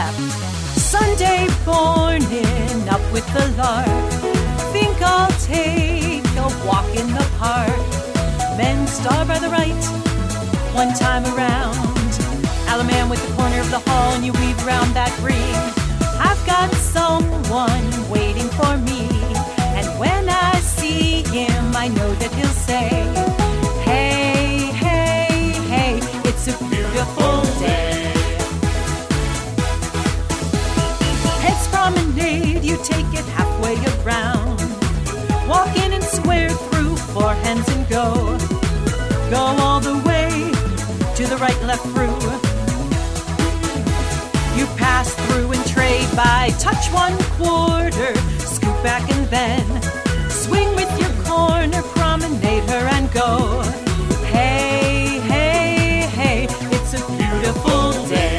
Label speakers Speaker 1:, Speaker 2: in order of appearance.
Speaker 1: Sunday morning, up with the lark. Think I'll take a walk in the park. Men star by the right, one time around. Alaman with the corner of the hall, and you weave around that ring. I've got someone waiting for me, and when I see him, I know that he'll say, hey, hey, hey, it's a beautiful day. Heads promenade, you take it halfway around. Walk in and square through four hands and go. Go all the way to the right, left through. You pass through and trade by, touch 1/4, scoop back and then swing with your corner, promenade her and go. Hey, hey, hey, it's a beautiful day.